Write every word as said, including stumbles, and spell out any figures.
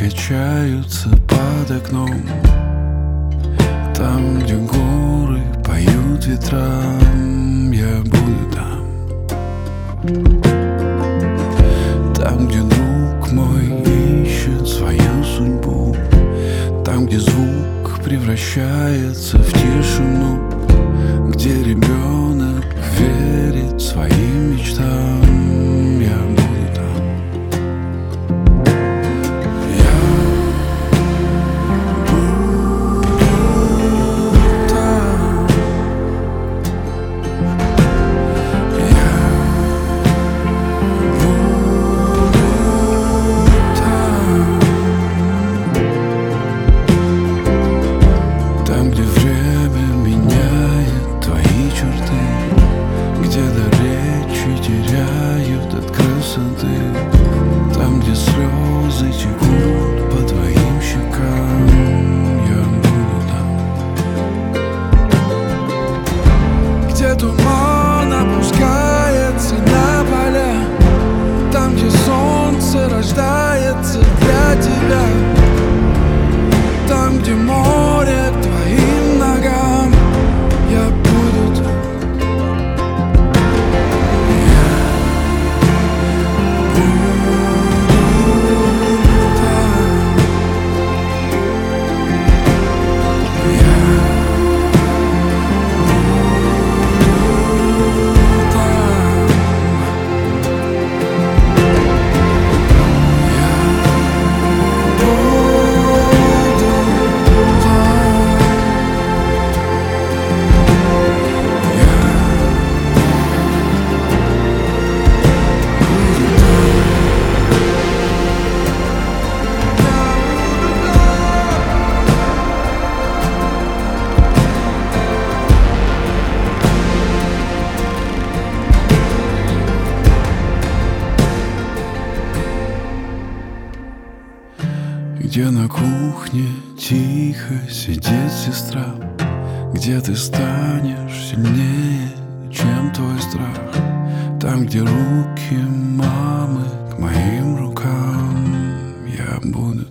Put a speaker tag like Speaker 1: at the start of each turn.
Speaker 1: качаются под окном. Там, где горы поют ветрам, я буду там. Там, где друг мой ищет свою судьбу. Там, где звук превращается в тишину. Где ребенок верит своим мечтам, я буду там. Я буду там. Я буду там. Там, где время меняет твои черты, где до речи теряют от красоты. Там, где слезы текут по твоим щекам, я буду там. Где туман опускается на поля, там, где солнце рождается для тебя. Там, где море к твоим ногам, я буду там. Я буду там. Я буду там. Я Где на кухне тихо сидит сестра, где ты станешь сильнее, чем твой страх. Там, где руки мамы к моим рукам, я буду